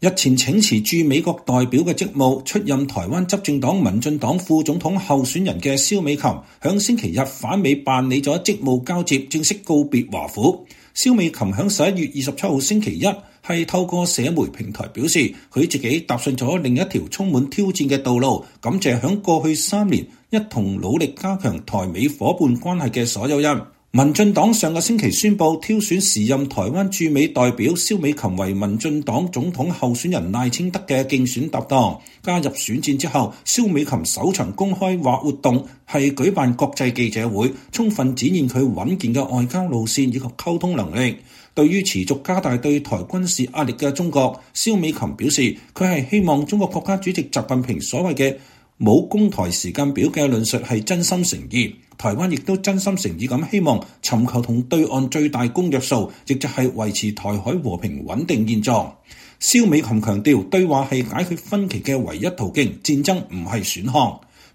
日前請辭駐美國代表嘅職務，出任台灣執政黨民進黨副總統候選人嘅蕭美琴，響星期日返美辦理咗職務交接，正式告別華府。蕭美琴響11月27號星期一係透過社媒平台表示，佢自己踏上咗另一條充滿挑戰嘅道路，感謝響過去3年一同努力加強台美伙伴關係嘅所有人。民進黨上個星期宣布挑選時任台灣駐美代表蕭美琴為民進黨總統候選人賴清德嘅競選搭檔。加入選戰之後，蕭美琴首場公開活動係舉辦國際記者會，充分展現佢穩健嘅外交路線以及溝通能力。對於持續加大對台軍事壓力嘅中國，蕭美琴表示，佢係希望中國國家主席習近平所謂嘅冇攻台時間表嘅論述係真心誠意。台灣亦都真心誠意咁希望尋求同對岸最大公約數，亦就係維持台海和平穩定現狀。蕭美琴強調，對話係解決分歧嘅唯一途徑，戰爭唔係選項。